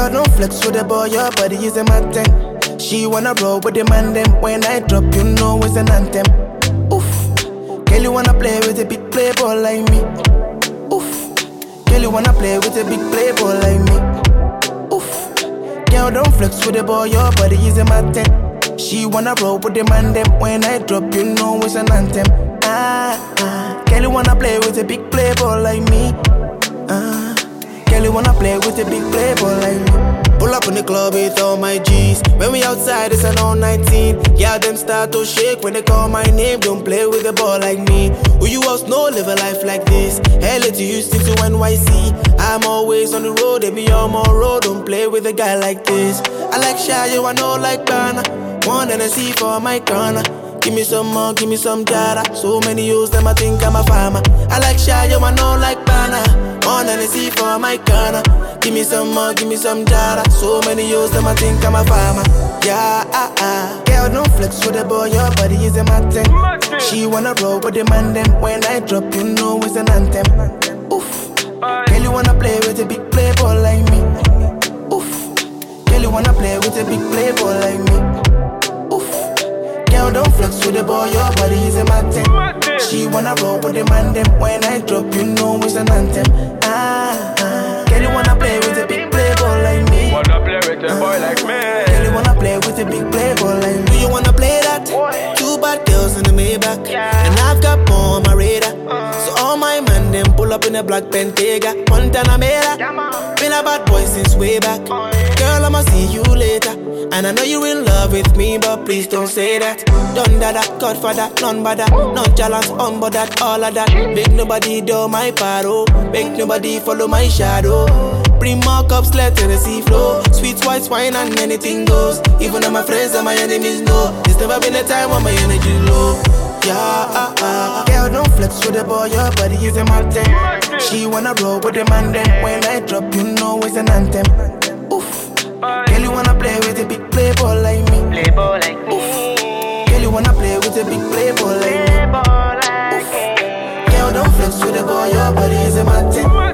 Girl, don't flex with the boy, your body is a matter. She wanna roll with the man them. When I drop, you know it's an anthem. Oof. Girl, you wanna play with a big playboy like me. Oof. Girl, you wanna play with a big playboy like me. Oof. Girl, don't flex with the boy, your body is a matter. She wanna roll with the man them. When I drop, you know it's an anthem. Girl, you wanna play with a big playboy like me. Girl, you wanna play with a big playboy like me. Pull up in the club with all my G's. When we outside, it's an all 19. Yeah, them start to shake when they call my name. Don't play with a ball like me. Who you else know live a life like this? LA to Houston to NYC. I'm always on the road, they be on my road. Don't play with a guy like this. I like Shayo, I know like Bana. One and I see for my corner. Give me some more, give me some jara. So many use them, I think I'm a farmer. I like Shayo, I know like Bana. One and I see for my corner. Give me some more, give me some jara. So many use them, I think I'm a farmer. Yeah, Girl, don't flex with the boy, your body is a matter. She wanna roll with the man then. When I drop, you know it's an anthem. Oof. Girl, you wanna play with a big playboy like me. Oof. Girl, you wanna play with a big playboy like me. Oof. Girl, don't flex with the boy, your body is a matter. She wanna roll with the man then. When I drop, you know it's an anthem. Girl, you wanna play with a big playboy like me. Wanna play with a boy like me. Girl, you wanna play with a big playboy like me. Do you wanna play that? Two bad girls in the Maybach, and I've got more on my radar. So all my man them pull up in a black Bentayga, Montana Mera. Been a bad boy since way back. Girl, I'ma see you later. And I know you in love with me, but please don't say that. Done that, Godfather, none but that. Nonchalance, that, all of that. Make nobody do my paro. Make nobody follow my shadow. Bring more cups, let Tennessee flow. Sweet white wine and anything goes. Even though my friends and my enemies know. There's never been a time when my energy low. Yeah, Girl, don't flex with the boy, your body is a matter. She wanna roll with the man then. When I drop, you know it's an anthem. Oof. Girl, you wanna play with a big playboy like me. Playboy like me. Oof. Girl, you wanna play with a big playboy like me. Oof. Girl, don't flex with the boy, your body is a matter.